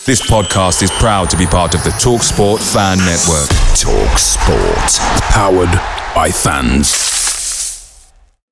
This podcast is proud to be part of the TalkSport Fan Network. TalkSport. Powered by fans.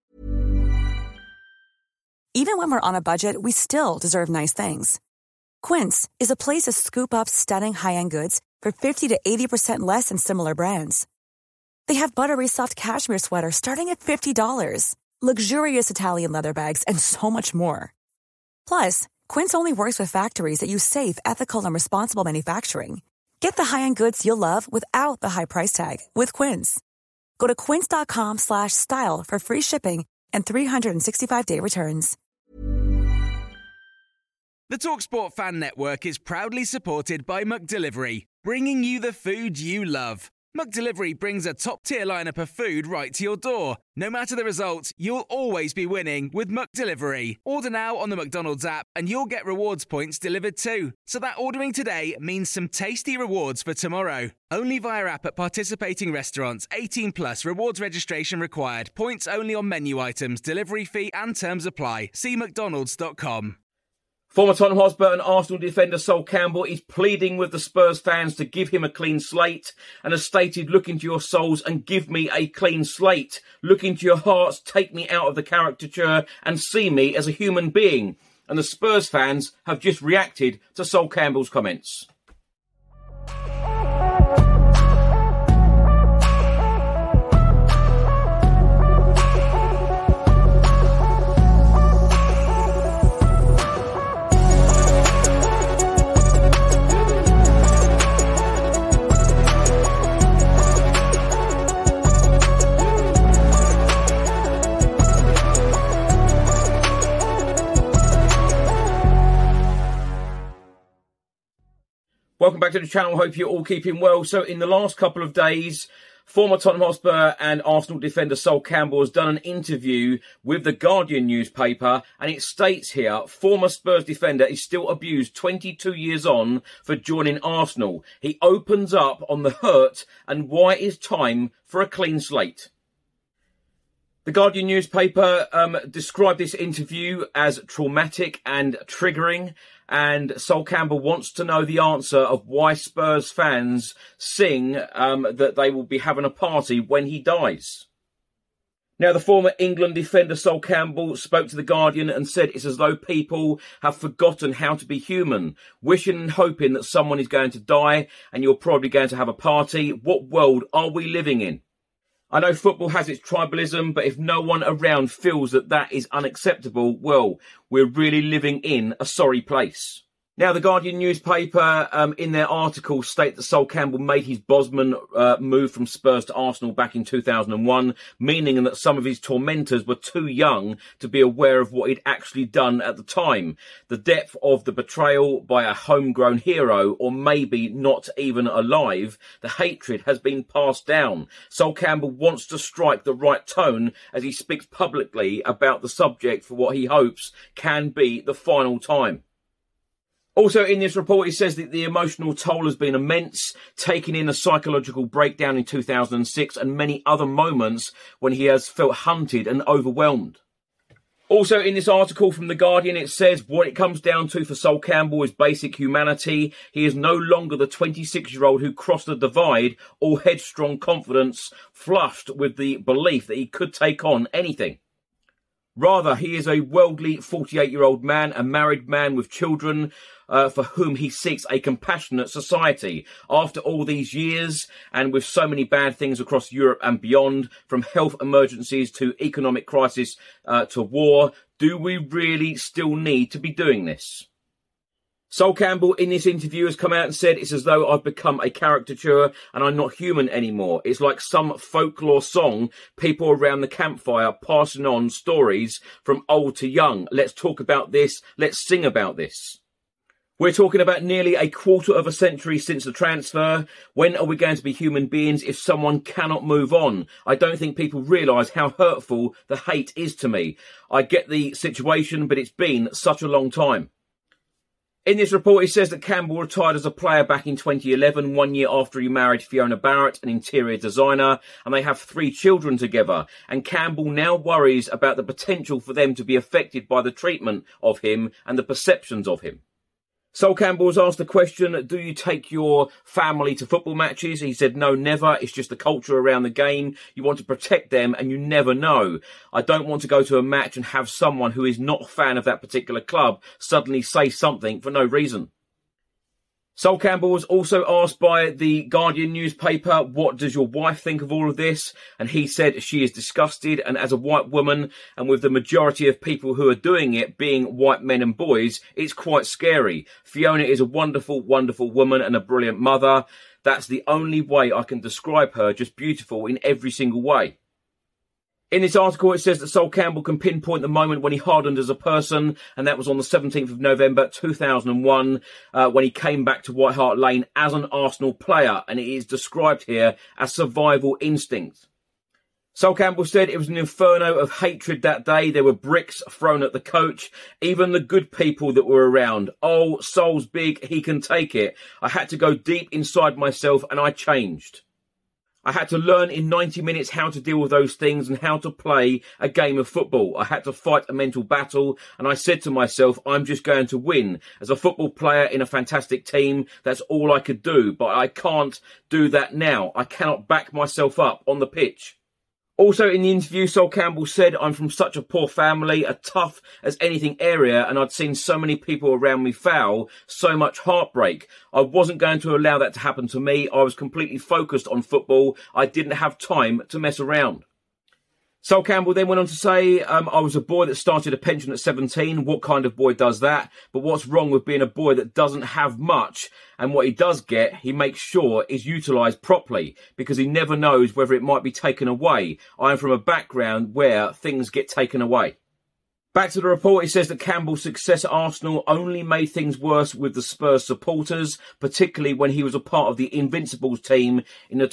Even when we're on a budget, we still deserve nice things. Quince is a place to scoop up stunning high-end goods for 50 to 80% less than similar brands. They have buttery soft cashmere sweaters starting at $50, luxurious Italian leather bags, and so much more. Plus, Quince only works with factories that use safe, ethical, and responsible manufacturing. Get the high-end goods you'll love without the high price tag with Quince. Go to quince.com/style for free shipping and 365-day returns. The TalkSport Fan Network is proudly supported by McDelivery, bringing you the food you love. McDelivery brings a top-tier lineup of food right to your door. No matter the result, you'll always be winning with McDelivery. Order now on the McDonald's app and you'll get rewards points delivered too. So that ordering today means some tasty rewards for tomorrow. Only via app at participating restaurants. 18 plus. Rewards registration required. Points only on menu items. Delivery fee and terms apply. See mcdonalds.com. Former Tottenham Hotspur and Arsenal defender Sol Campbell is pleading with the Spurs fans to give him a clean slate and has stated, "Look into your souls and give me a clean slate. Look into your hearts, take me out of the caricature and see me as a human being." And the Spurs fans have just reacted to Sol Campbell's comments. Welcome back to the channel. Hope you're all keeping well. So in the last couple of days, former Tottenham Hotspur and Arsenal defender Sol Campbell has done an interview with the Guardian newspaper, and it states here, former Spurs defender is still abused 22 years on for joining Arsenal. He opens up on the hurt and why it is time for a clean slate. The Guardian newspaper described this interview as traumatic and triggering, and Sol Campbell wants to know the answer of why Spurs fans sing that they will be having a party when he dies. Now, the former England defender Sol Campbell spoke to The Guardian and said it's as though people have forgotten how to be human, wishing and hoping that someone is going to die and you're probably going to have a party. What world are we living in? I know football has its tribalism, but if no one around feels that that is unacceptable, well, we're really living in a sorry place. Now, the Guardian newspaper, in their article, state that Sol Campbell made his Bosman move from Spurs to Arsenal back in 2001, meaning that some of his tormentors were too young to be aware of what he'd actually done at the time. The depth of the betrayal by a homegrown hero, or maybe not even alive, the hatred has been passed down. Sol Campbell wants to strike the right tone as he speaks publicly about the subject for what he hopes can be the final time. Also in this report, it says that the emotional toll has been immense, taking in a psychological breakdown in 2006 and many other moments when he has felt hunted and overwhelmed. Also in this article from The Guardian, it says what it comes down to for Sol Campbell is basic humanity. He is no longer the 26-year-old who crossed the divide, all headstrong confidence, flushed with the belief that he could take on anything. Rather, he is a worldly 48-year-old man, a married man with children, for whom he seeks a compassionate society. After all these years, and with so many bad things across Europe and beyond, from health emergencies to economic crisis to war, do we really still need to be doing this? Sol Campbell in this interview has come out and said, it's as though I've become a caricature and I'm not human anymore. It's like some folklore song, people around the campfire passing on stories from old to young. Let's talk about this. Let's sing about this. We're talking about nearly a quarter of a century since the transfer. When are we going to be human beings if someone cannot move on? I don't think people realise how hurtful the hate is to me. I get the situation, but it's been such a long time. In this report, it says that Campbell retired as a player back in 2011, 1 year after he married Fiona Barrett, an interior designer, and they have 3 children together. And Campbell now worries about the potential for them to be affected by the treatment of him and the perceptions of him. Sol Campbell was asked the question, do you take your family to football matches? He said, no, never. It's just the culture around the game. You want to protect them and you never know. I don't want to go to a match and have someone who is not a fan of that particular club suddenly say something for no reason. Sol Campbell was also asked by the Guardian newspaper, what does your wife think of all of this? And he said she is disgusted, and as a white woman, and with the majority of people who are doing it being white men and boys, it's quite scary. Fiona is a wonderful, wonderful woman and a brilliant mother. That's the only way I can describe her, just beautiful in every single way. In this article, it says that Sol Campbell can pinpoint the moment when he hardened as a person, and that was on the 17th of November 2001, when he came back to White Hart Lane as an Arsenal player, and it is described here as survival instinct. Sol Campbell said it was an inferno of hatred that day. There were bricks thrown at the coach, even the good people that were around. Oh, Sol's big, he can take it. I had to go deep inside myself and I changed. I had to learn in 90 minutes how to deal with those things and how to play a game of football. I had to fight a mental battle, and I said to myself, I'm just going to win. As a football player in a fantastic team, that's all I could do, but I can't do that now. I cannot back myself up on the pitch. Also in the interview, Sol Campbell said, I'm from such a poor family, a tough as anything area, and I'd seen so many people around me foul, so much heartbreak. I wasn't going to allow that to happen to me. I was completely focused on football. I didn't have time to mess around. Sol Campbell then went on to say, I was a boy that started a pension at 17. What kind of boy does that? But what's wrong with being a boy that doesn't have much? And what he does get, he makes sure is utilised properly, because he never knows whether it might be taken away. I am from a background where things get taken away. Back to the report, it says that Campbell's success at Arsenal only made things worse with the Spurs supporters, particularly when he was a part of the Invincibles team in the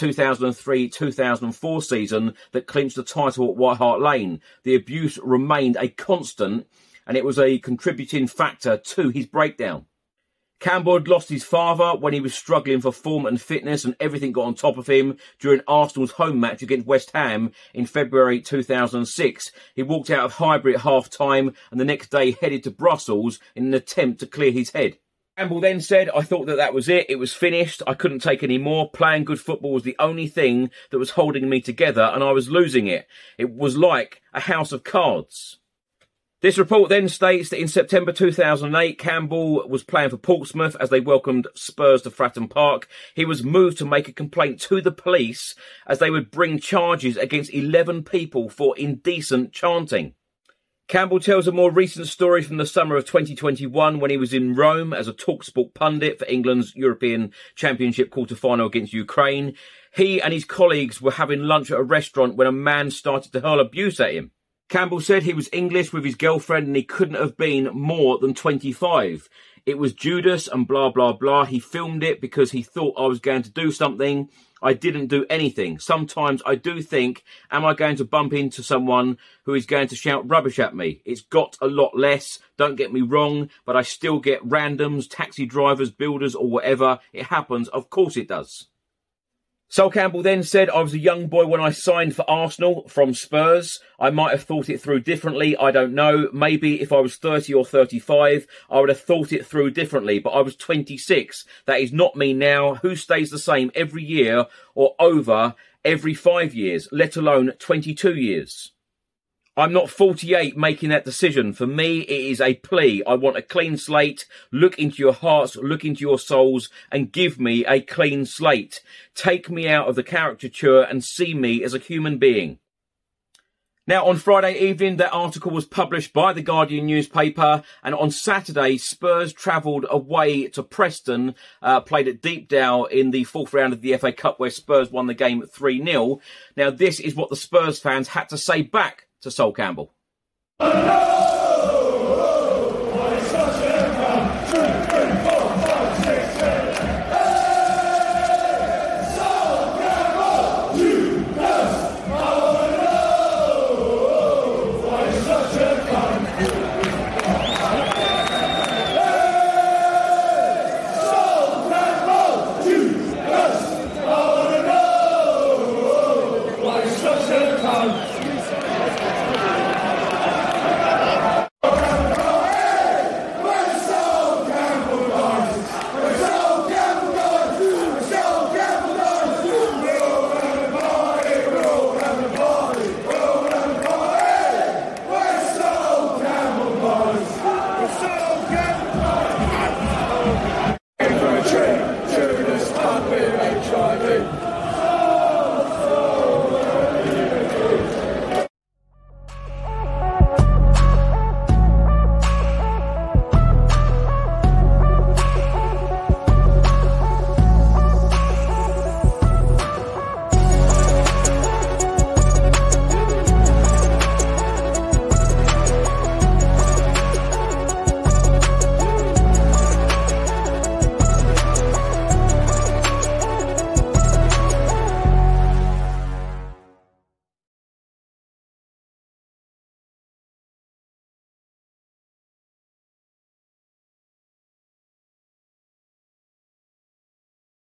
2003-2004 season that clinched the title at White Hart Lane. The abuse remained a constant, and it was a contributing factor to his breakdown. Campbell had lost his father when he was struggling for form and fitness, and everything got on top of him during Arsenal's home match against West Ham in February 2006. He walked out of Highbury at half-time and the next day headed to Brussels in an attempt to clear his head. Campbell then said, I thought that was it. It was finished. I couldn't take any more. Playing good football was the only thing that was holding me together, and I was losing it. It was like a house of cards. This report then states that in September 2008, Campbell was playing for Portsmouth as they welcomed Spurs to Fratton Park. He was moved to make a complaint to the police as they would bring charges against 11 people for indecent chanting. Campbell tells a more recent story from the summer of 2021 when he was in Rome as a TalkSport pundit for England's European Championship quarter-final against Ukraine. He and his colleagues were having lunch at a restaurant when a man started to hurl abuse at him. Campbell said he was English with his girlfriend and he couldn't have been more than 25. It was Judas and blah, blah, blah. He filmed it because he thought I was going to do something. I didn't do anything. Sometimes I do think, am I going to bump into someone who is going to shout rubbish at me? It's got a lot less, don't get me wrong, but I still get randoms, taxi drivers, builders or whatever. It happens, of course it does. Sol Campbell then said, I was a young boy when I signed for Arsenal from Spurs. I might have thought it through differently. I don't know. Maybe if I was 30 or 35, I would have thought it through differently. But I was 26. That is not me now. Who stays the same every year or over every 5 years, let alone 22 years? I'm not 48 making that decision. For me, it is a plea. I want a clean slate. Look into your hearts, look into your souls, and give me a clean slate. Take me out of the caricature and see me as a human being. Now, on Friday evening, that article was published by the Guardian newspaper, and on Saturday, Spurs travelled away to Preston, played at Deepdale in the fourth round of the FA Cup, where Spurs won the game 3-0. Now, this is what the Spurs fans had to say back to Sol Campbell.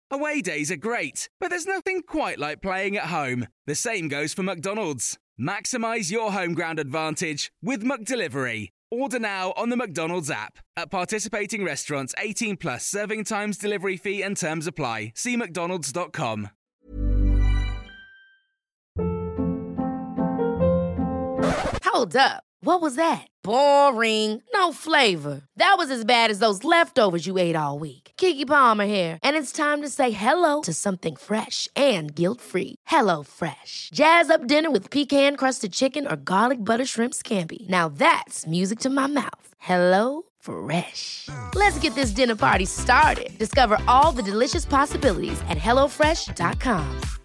Away days are great, but there's nothing quite like playing at home. The same goes for McDonald's. Maximise your home ground advantage with McDelivery. Order now on the McDonald's app. At participating restaurants, 18 plus, serving times, delivery fee and terms apply. See mcdonalds.com. Hold up. What was that? Boring. No flavor. That was as bad as those leftovers you ate all week. Keke Palmer here. And it's time to say hello to something fresh and guilt-free. Hello Fresh. Jazz up dinner with pecan-crusted chicken or garlic butter shrimp scampi. Now that's music to my mouth. Hello Fresh. Let's get this dinner party started. Discover all the delicious possibilities at HelloFresh.com.